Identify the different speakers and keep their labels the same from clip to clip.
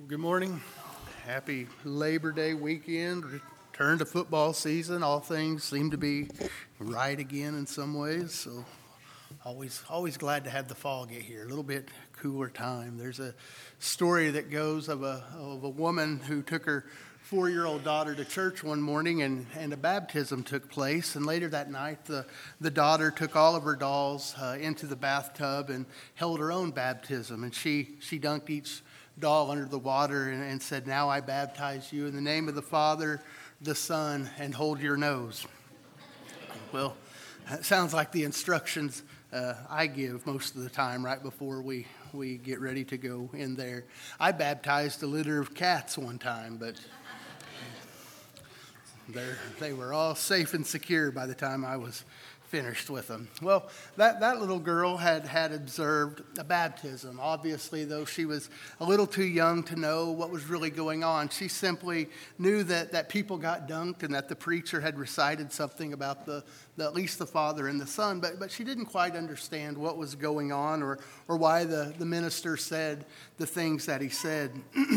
Speaker 1: Good morning. Happy Labor Day weekend. Return to football season. All things seem to be right again in some ways. So always glad to have the fall get here. A little bit cooler time. There's a story that goes of a woman who took her 4-year-old daughter to church one morning and a baptism took place. And later that night, the daughter took all of her dolls into the bathtub and held her own baptism. And she dunked each doll under the water and said, "Now I baptize you in the name of the Father, the Son, and hold your nose." Well, that sounds like the instructions I give most of the time right before we get ready to go in there. I baptized a litter of cats one time, but they were all safe and secure by the time I was finished with them. Well, that little girl had observed a baptism. Obviously, though, she was a little too young to know what was really going on. She simply knew that people got dunked and that the preacher had recited something about at least the Father and the Son, but she didn't quite understand what was going on or why the minister said the things that he said.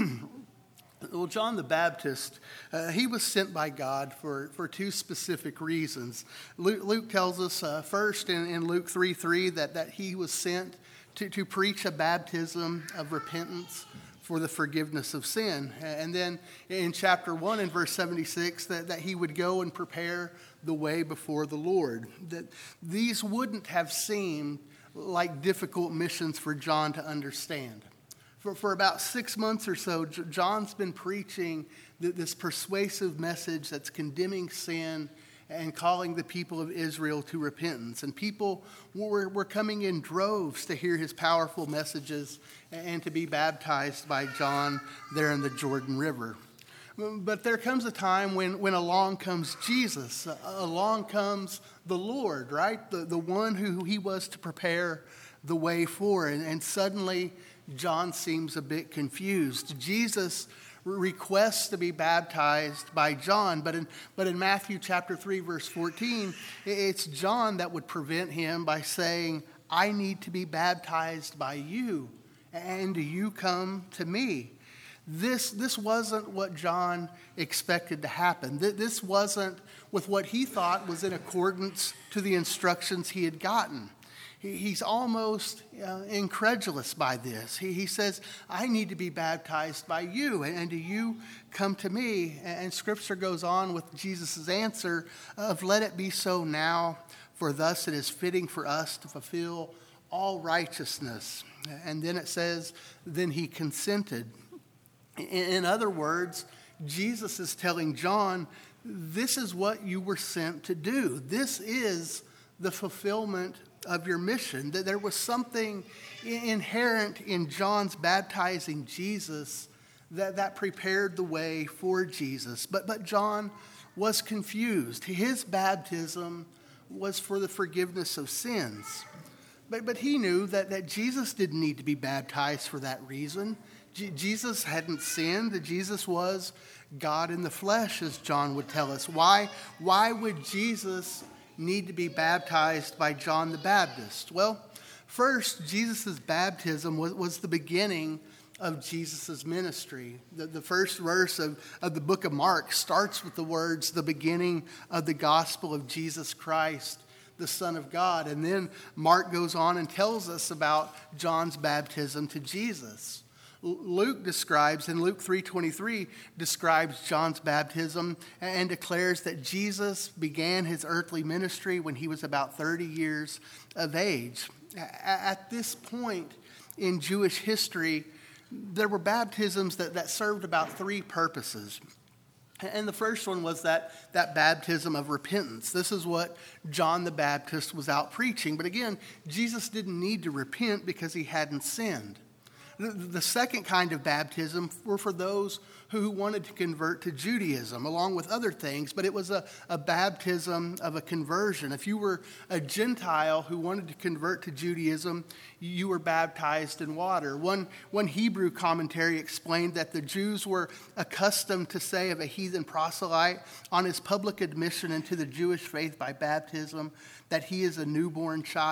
Speaker 1: Well, John the Baptist, he was sent by God for two specific reasons. Luke tells us first in Luke 3:3 that he was sent to preach a baptism of repentance for the forgiveness of sin. And then in chapter 1 in verse 76 that he would go and prepare the way before the Lord. That these wouldn't have seemed like difficult missions for John to understand. For about 6 months or so, John's been preaching this persuasive message that's condemning sin and calling the people of Israel to repentance. And people were coming in droves to hear his powerful messages and to be baptized by John there in the Jordan River. But there comes a time when along comes Jesus, along comes the Lord, right? The one who he was to prepare the way for. And suddenly John seems a bit confused. Jesus requests to be baptized by John, but in Matthew chapter 3, verse 14, it's John that would prevent him by saying, "I need to be baptized by you, and do you come to me?" This wasn't what John expected to happen. This wasn't with what he thought was in accordance to the instructions he had gotten. He's almost incredulous by this. He says, "I need to be baptized by you, and do you come to me?" And Scripture goes on with Jesus' answer of, "Let it be so now, for thus it is fitting for us to fulfill all righteousness." And then it says, "Then he consented." In other words, Jesus is telling John, this is what you were sent to do. This is the fulfillment of your mission. That there was something inherent in John's baptizing Jesus that prepared the way for Jesus. But John was confused. His baptism was for the forgiveness of sins. But he knew that Jesus didn't need to be baptized for that reason. Jesus hadn't sinned. Jesus was God in the flesh, as John would tell us. Why would Jesus need to be baptized by John the Baptist? Well, first, Jesus' baptism was the beginning of Jesus' ministry. The first verse of the book of Mark starts with the words, "the beginning of the gospel of Jesus Christ, the Son of God." And then Mark goes on and tells us about John's baptism to Jesus. Luke describes, in Luke 3:23, describes John's baptism and declares that Jesus began his earthly ministry when he was about 30 years of age. At this point in Jewish history, there were baptisms that served about three purposes. And the first one was that baptism of repentance. This is what John the Baptist was out preaching. But again, Jesus didn't need to repent because he hadn't sinned. The second kind of baptism were for those who wanted to convert to Judaism, along with other things, but it was a baptism of a conversion. If you were a Gentile who wanted to convert to Judaism, you were baptized in water. One Hebrew commentary explained that the Jews were accustomed to say of a heathen proselyte on his public admission into the Jewish faith by baptism that he is a newborn child.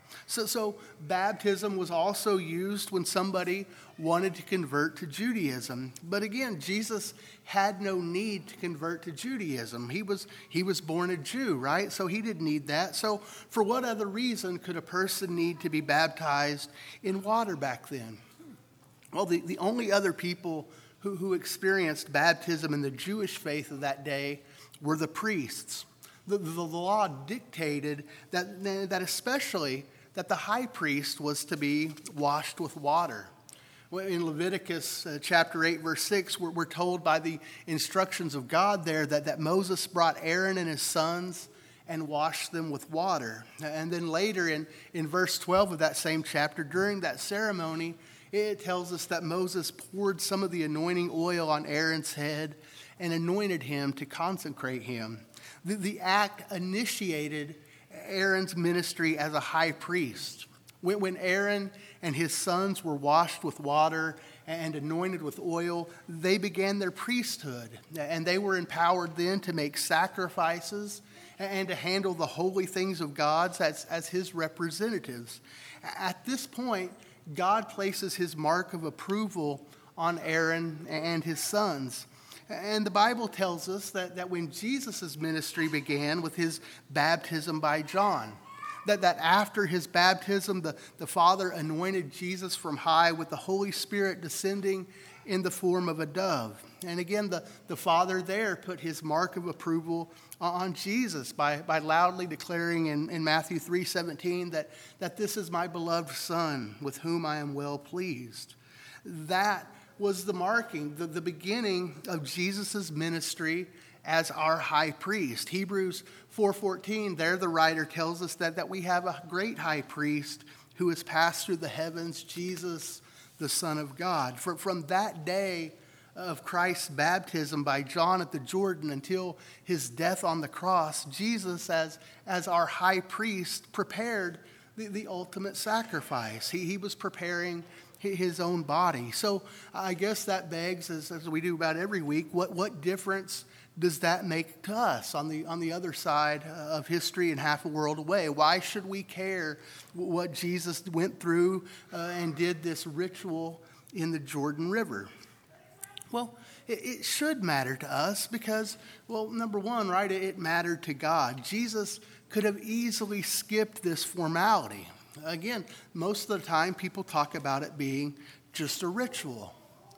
Speaker 1: So baptism was also used when somebody wanted to convert to Judaism. But again, Jesus had no need to convert to Judaism. He was born a Jew, right? So he didn't need that. So for what other reason could a person need to be baptized in water back then? Well, the only other people who experienced baptism in the Jewish faith of that day were the priests. The law dictated that especially that the high priest was to be washed with water. In Leviticus chapter 8, verse 6, we're told by the instructions of God there that Moses brought Aaron and his sons and washed them with water. And then later in verse 12 of that same chapter, during that ceremony, it tells us that Moses poured some of the anointing oil on Aaron's head and anointed him to consecrate him. The act initiated Aaron's ministry as a high priest. When Aaron and his sons were washed with water and anointed with oil, they began their priesthood. And they were empowered then to make sacrifices and to handle the holy things of God as his representatives. At this point, God places his mark of approval on Aaron and his sons. And the Bible tells us that when Jesus' ministry began with his baptism by John, that after his baptism, the Father anointed Jesus from high with the Holy Spirit descending in the form of a dove. And again, the Father there put his mark of approval on Jesus by loudly declaring in Matthew 3:17 that this is my beloved Son with whom I am well pleased. That was the marking, the beginning of Jesus' ministry as our high priest. Hebrews 4:14, there the writer tells us that we have a great high priest who has passed through the heavens, Jesus, the Son of God. From that day of Christ's baptism by John at the Jordan until his death on the cross, Jesus, as our high priest, prepared the ultimate sacrifice. He was preparing his own body. So I guess that begs, as we do about every week, what difference does that make to us on the other side of history and half a world away? Why should we care what Jesus went through and did this ritual in the Jordan River? Well, it should matter to us because, well, number one, right, it mattered to God. Jesus could have easily skipped this formality. Again, most of the time people talk about it being just a ritual.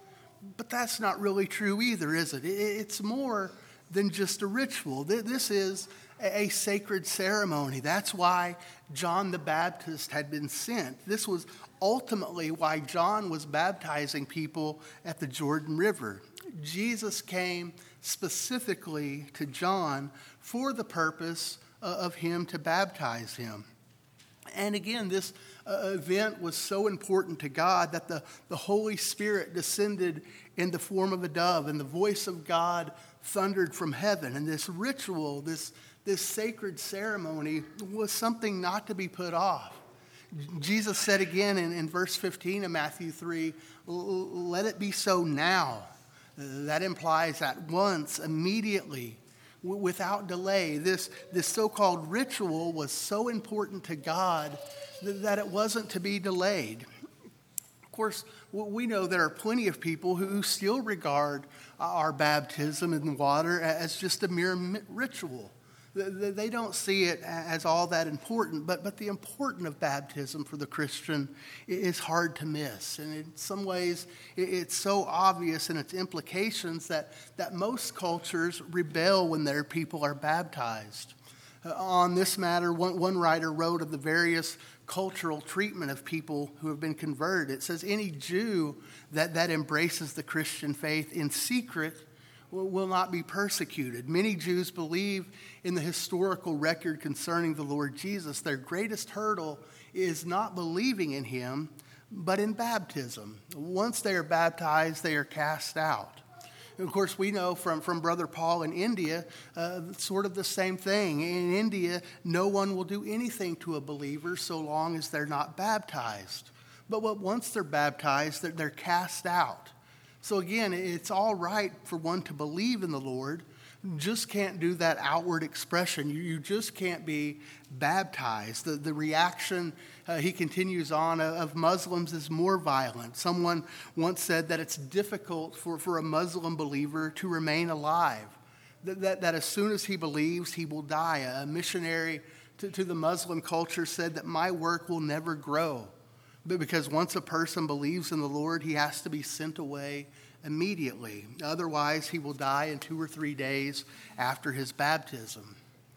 Speaker 1: But that's not really true either, is it? It's more than just a ritual. This is a sacred ceremony. That's why John the Baptist had been sent. This was ultimately why John was baptizing people at the Jordan River. Jesus came specifically to John for the purpose of him to baptize him. And again, this event was so important to God that the Holy Spirit descended in the form of a dove, and the voice of God thundered from heaven. And this ritual, this sacred ceremony was something not to be put off. Jesus said again in verse 15 of Matthew 3, let it be so now. That implies at once, immediately, without delay. This so-called ritual was so important to God that it wasn't to be delayed. Of course, we know there are plenty of people who still regard our baptism in water as just a mere ritual. They don't see it as all that important, but the importance of baptism for the Christian is hard to miss. And in some ways, it's so obvious in its implications that most cultures rebel when their people are baptized. On this matter, one writer wrote of the various cultural treatment of people who have been converted. It says, any Jew that embraces the Christian faith in secret will not be persecuted. Many Jews believe in the historical record concerning the Lord Jesus. Their greatest hurdle is not believing in him, but in baptism. Once they are baptized, they are cast out. And of course, we know from Brother Paul in India, sort of the same thing. In India, no one will do anything to a believer so long as they're not baptized. But once they're baptized, they're cast out. So again, it's all right for one to believe in the Lord, just can't do that outward expression. You just can't be baptized. The reaction, he continues on, of Muslims is more violent. Someone once said that it's difficult for a Muslim believer to remain alive, that as soon as he believes, he will die. A missionary to the Muslim culture said that my work will never grow, but because once a person believes in the Lord, he has to be sent away immediately. Otherwise, he will die in 2 or 3 days after his baptism.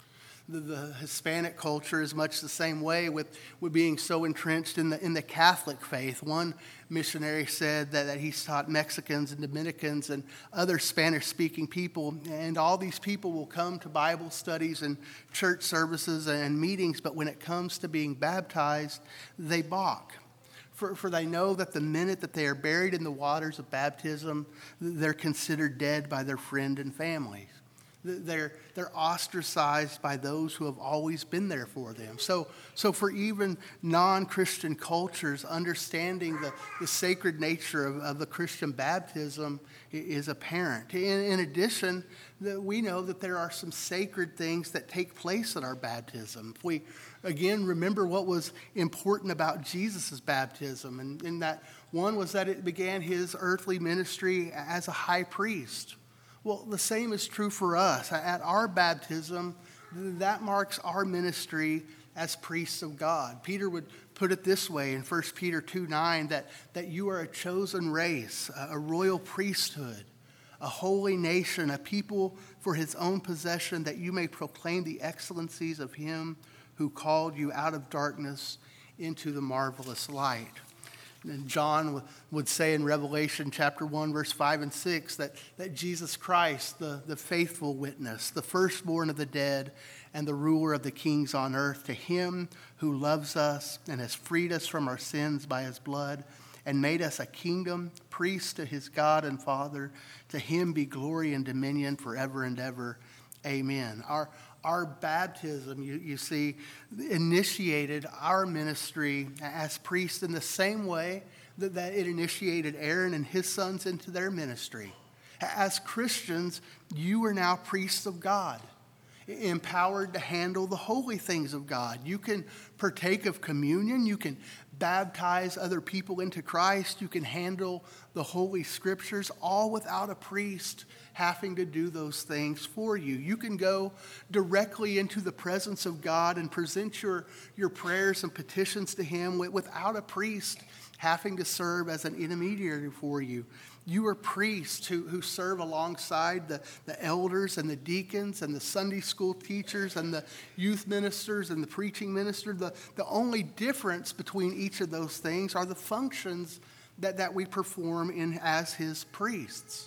Speaker 1: The Hispanic culture is much the same way with being so entrenched in the Catholic faith. One missionary said that he's taught Mexicans and Dominicans and other Spanish-speaking people, and all these people will come to Bible studies and church services and meetings, but when it comes to being baptized, they balk. For they know that the minute that they are buried in the waters of baptism, they're considered dead by their friend and families. They're ostracized by those who have always been there for them. So for even non-Christian cultures, understanding the sacred nature of the Christian baptism is apparent. In addition, we know that there are some sacred things that take place at our baptism. If we, again, remember what was important about Jesus' baptism, and that one was that it began his earthly ministry as a high priest. Well, the same is true for us. At our baptism, that marks our ministry as priests of God. Peter would put it this way in 1 Peter 2:9, that you are a chosen race, a royal priesthood, a holy nation, a people for his own possession, that you may proclaim the excellencies of him who called you out of darkness into the marvelous light. And John would say in Revelation chapter 1, verse 5 and 6, that Jesus Christ, the faithful witness, the firstborn of the dead, and the ruler of the kings on earth, to him who loves us and has freed us from our sins by his blood and made us a kingdom, priest to his God and Father, to him be glory and dominion forever and ever. Amen. Our baptism, you see, initiated our ministry as priests in the same way that it initiated Aaron and his sons into their ministry. As Christians, you are now priests of God, empowered to handle the holy things of God. You can partake of communion. You can baptize other people into Christ. You can handle the Holy Scriptures, all without a priest having to do those things for you. You can go directly into the presence of God and present your prayers and petitions to him without a priest having to serve as an intermediary for you. You are priests who serve alongside the elders and the deacons and the Sunday school teachers and the youth ministers and the preaching minister. The only difference between each of those things are the functions that we perform as his priests.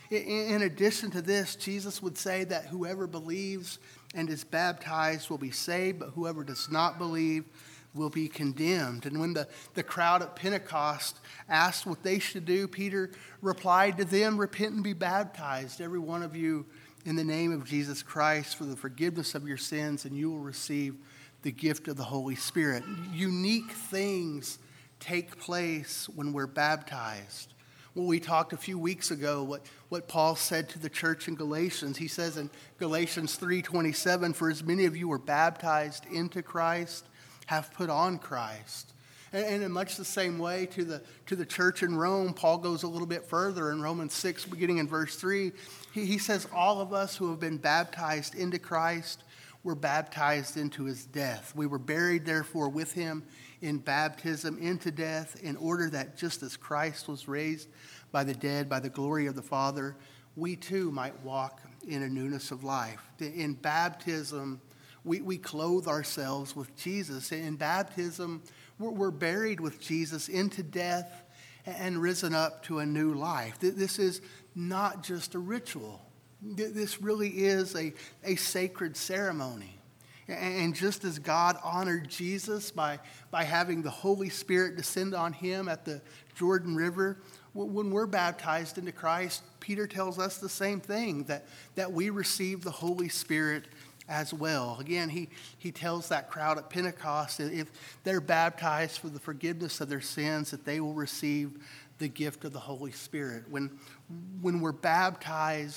Speaker 1: In addition to this, Jesus would say that whoever believes and is baptized will be saved, but whoever does not believe will be condemned. And when the crowd at Pentecost asked what they should do, Peter replied to them, repent and be baptized, every one of you, in the name of Jesus Christ for the forgiveness of your sins, and you will receive the gift of the Holy Spirit. Unique things take place when we're baptized. Well, we talked a few weeks ago what Paul said to the church in Galatians. He says in Galatians 3:27, for as many of you were baptized into Christ, have put on Christ. And in much the same way to the church in Rome, Paul goes a little bit further in Romans 6, beginning in verse 3. He says, all of us who have been baptized into Christ were baptized into his death. We were buried, therefore, with him in baptism into death, in order that just as Christ was raised by the dead by the glory of the Father, we too might walk in a newness of life. In baptism, we clothe ourselves with Jesus. In baptism, we're buried with Jesus into death and risen up to a new life. This is not just a ritual. This really is a sacred ceremony. And just as God honored Jesus by having the Holy Spirit descend on him at the Jordan River, when we're baptized into Christ, Peter tells us the same thing, that we receive the Holy Spirit as well. Again, he tells that crowd at Pentecost that if they're baptized for the forgiveness of their sins, that they will receive the gift of the Holy Spirit. When we're baptized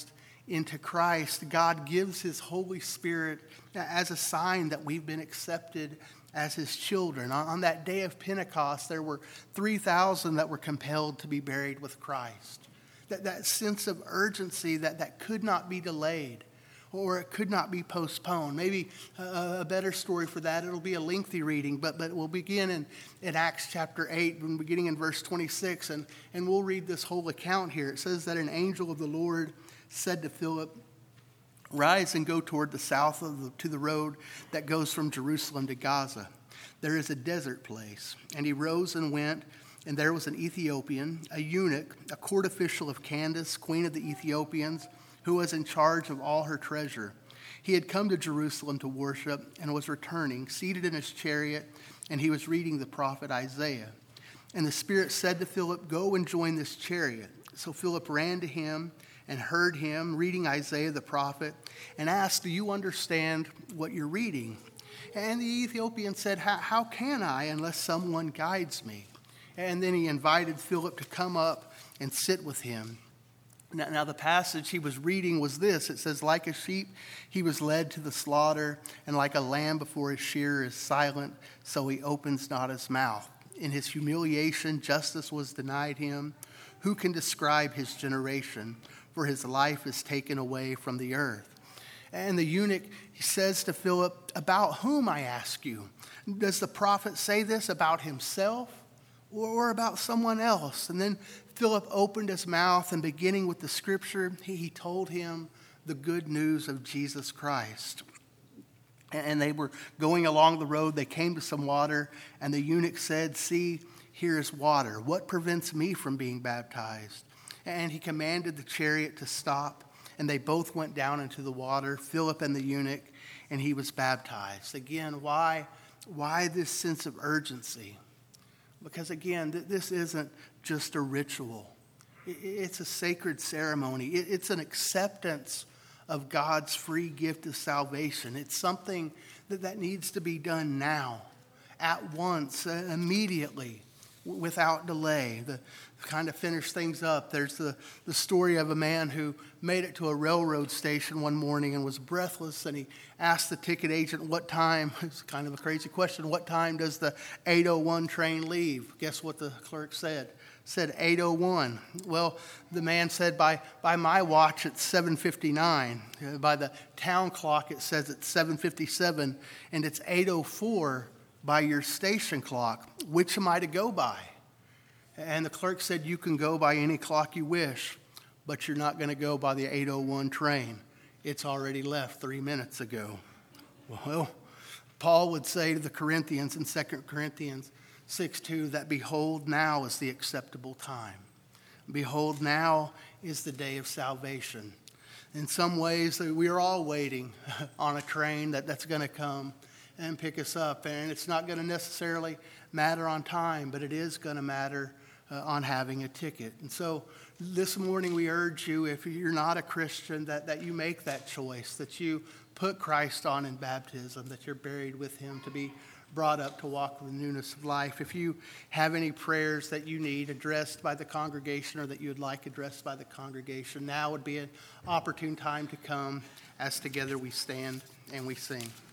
Speaker 1: into Christ, God gives his Holy Spirit as a sign that we've been accepted as his children. On that day of Pentecost, there were 3,000 that were compelled to be buried with Christ. That sense of urgency that could not be delayed, or it could not be postponed. Maybe a better story for that, it'll be a lengthy reading, but we'll begin in Acts chapter 8, beginning in verse 26, and we'll read this whole account here. It says that an angel of the Lord said to Philip, "Rise and go toward the south to the road that goes from Jerusalem to Gaza. There is a desert place." And he rose and went, and there was an Ethiopian, a eunuch, a court official of Candace, queen of the Ethiopians, who was in charge of all her treasure. He had come to Jerusalem to worship and was returning, seated in his chariot, and he was reading the prophet Isaiah. And the Spirit said to Philip, "Go and join this chariot." So Philip ran to him and heard him reading Isaiah the prophet and asked, "Do you understand what you're reading?" And the Ethiopian said, How can I unless someone guides me?" And then he invited Philip to come up and sit with him. Now the passage he was reading was this. It says, "Like a sheep he was led to the slaughter, and like a lamb before his shearer is silent, so he opens not his mouth. In his humiliation justice was denied him. Who can describe his generation? For his life is taken away from the earth." And the eunuch, he says to Philip, "About whom, I ask you? Does the prophet say this about himself or about someone else?" And then Philip opened his mouth, and beginning with the scripture, he told him the good news of Jesus Christ. And they were going along the road. They came to some water, and the eunuch said, "See, here is water. What prevents me from being baptized?" And he commanded the chariot to stop, and they both went down into the water, Philip and the eunuch, and he was baptized. Again, why this sense of urgency? Because again, this isn't just a ritual. It's a sacred ceremony. It's an acceptance of God's free gift of salvation. It's something that needs to be done now, at once, immediately, without delay. To kind of finish things up, there's the story of a man who made it to a railroad station one morning and was breathless, and he asked the ticket agent what time. It's kind of a crazy question. What time does the 8:01 train leave? Guess what the clerk said? Said 8:01. Well, the man said, by my watch it's 7:59. By the town clock it says it's 7:57, and it's 8:04 by your station clock. Which am I to go by? And the clerk said, "You can go by any clock you wish, but you're not going to go by the 8:01 train. It's already left 3 minutes ago." Well, Paul would say to the Corinthians in 2 Corinthians 6:2 that behold, now is the acceptable time. Behold, now is the day of salvation. In some ways, we are all waiting on a train that's going to come and pick us up. And it's not going to necessarily matter on time, but it is going to matter on having a ticket. And so this morning we urge you, if you're not a Christian, that you make that choice, that you put Christ on in baptism, that you're buried with him to be brought up to walk with the newness of life. If you have any prayers that you need addressed by the congregation or that you would like addressed by the congregation, now would be an opportune time to come as together we stand and we sing.